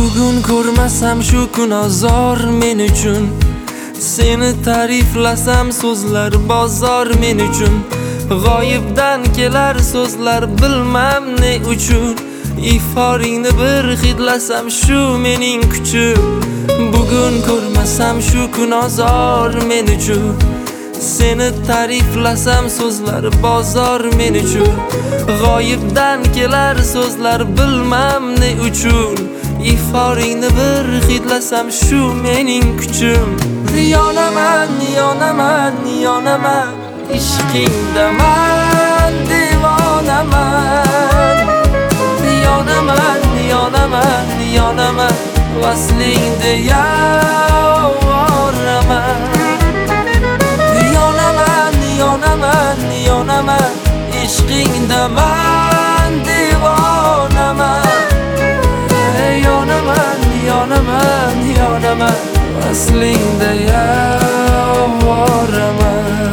Bugun ko'rmasam shu kun azor men uchun. Seni ta'riflasam so'zlar bozor men uchun. G'oyibdan kelar so'zlar bilmam ne uchun. Iforingni bir hidlasam shu mening kuchim. Bugun ko'rmasam shu kun azor men uchun. Seni ta'riflasam so'zlar bozor men uchun. G'oyibdan kelar so'zlar bilmam ne uchun. Iforingni bir hidlasam shu mening kuchim. Yonaman, yonaman, yonaman, ishqingdaman, devonaman. Yonaman, yonaman, yonaman, vaslingda yoraman. Yonaman, yonaman, yonaman, ishqingdaman, devonaman. Yonaman, yonaman, yonaman, vaslingda yoraman.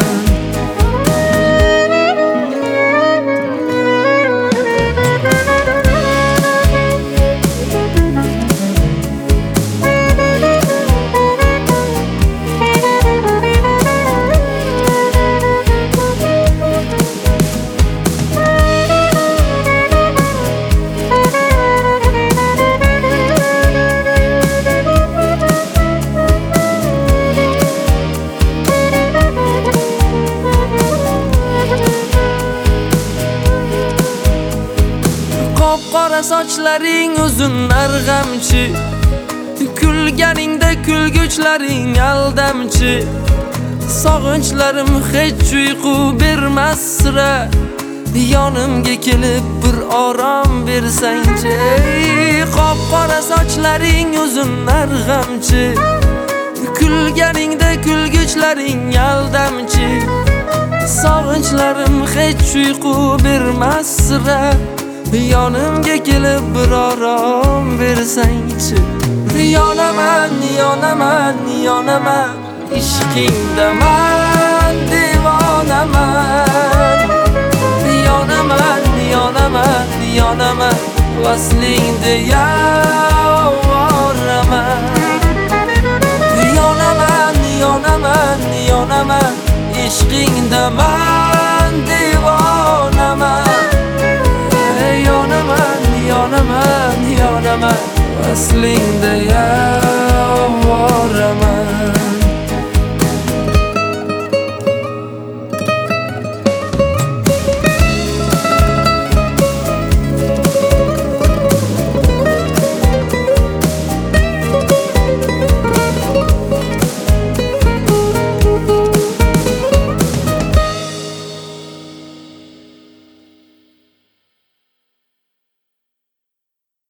Qora sochlaring uzun arg'amchi, kulganingda kulguchlaring aldamchi. Sog'inchlarim hech uyqu bermas sira, yonimga kelib bir orom bersangchi. Qora sochlaring uzun arg'amchi, kulganingda kulguchlaring aldamchi. Sog'inchlarim hech uyqu bermas sira, yonimga kelib bir orom bersangchi. Yonaman, yonaman, yonaman, ishqingdaman, devonaman. Yonaman, yonaman, yonaman, vaslingda yoraman. Yonaman, yonaman, yonaman, ishqingdaman.